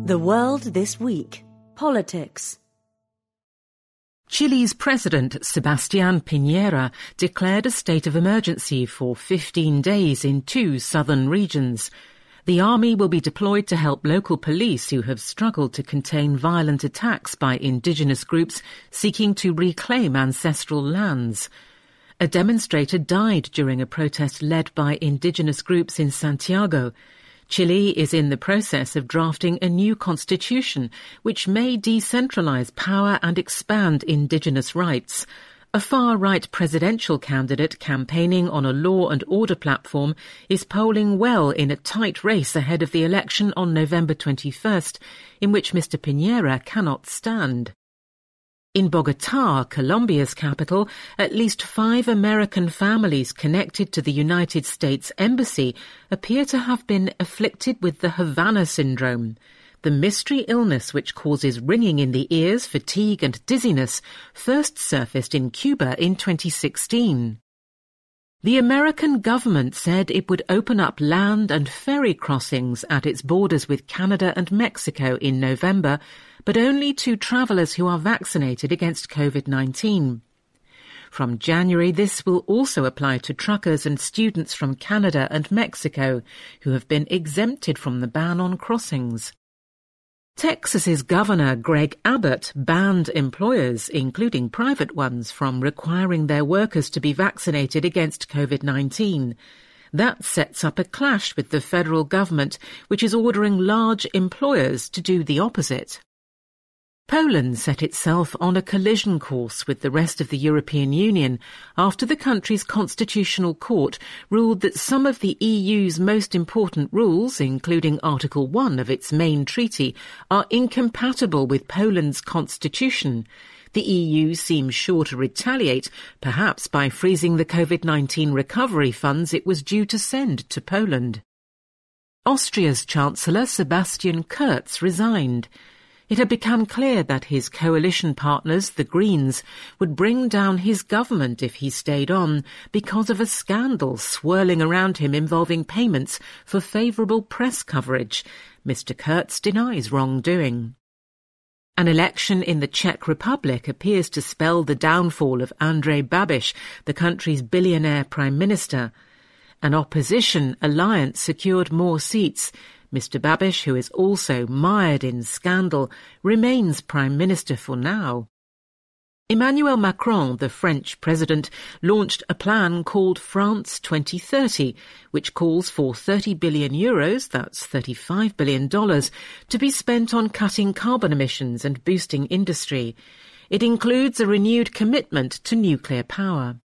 The World This Week. Politics. Chile's President, Sebastián Piñera, declared a state of emergency for 15 days in 2 southern regions. The army will be deployed to help local police who have struggled to contain violent attacks by indigenous groups seeking to reclaim ancestral lands. A demonstrator died during a protest led by indigenous groups in Santiago. Chile is in the process of drafting a new constitution which may decentralize power and expand indigenous rights. A far-right presidential candidate campaigning on a law and order platform is polling well in a tight race ahead of the election on November 21st, in which Mr. Piñera cannot stand. In Bogotá, Colombia's capital, at least 5 American families connected to the United States Embassy appear to have been afflicted with the Havana syndrome. The mystery illness which causes ringing in the ears, fatigue and dizziness first surfaced in Cuba in 2016. The American government said it would open up land and ferry crossings at its borders with Canada and Mexico in November, but only to travellers who are vaccinated against COVID-19. From January, this will also apply to truckers and students from Canada and Mexico who have been exempted from the ban on crossings. Texas's Governor Greg Abbott banned employers, including private ones, from requiring their workers to be vaccinated against COVID-19. That sets up a clash with the federal government, which is ordering large employers to do the opposite. Poland set itself on a collision course with the rest of the European Union after the country's constitutional court ruled that some of the EU's most important rules, including Article 1 of its main treaty, are incompatible with Poland's constitution. The EU seems sure to retaliate, perhaps by freezing the COVID-19 recovery funds it was due to send to Poland. Austria's Chancellor Sebastian Kurz resigned. It had become clear that his coalition partners, the Greens, would bring down his government if he stayed on because of a scandal swirling around him involving payments for favourable press coverage. Mr. Kurz denies wrongdoing. An election in the Czech Republic appears to spell the downfall of Andrej Babiš, the country's billionaire prime minister. An opposition alliance secured more seats. Mr. Babiš, who is also mired in scandal, remains Prime Minister for now. Emmanuel Macron, the French president, launched a plan called France 2030, which calls for 30 billion euros, that's $35 billion, to be spent on cutting carbon emissions and boosting industry. It includes a renewed commitment to nuclear power.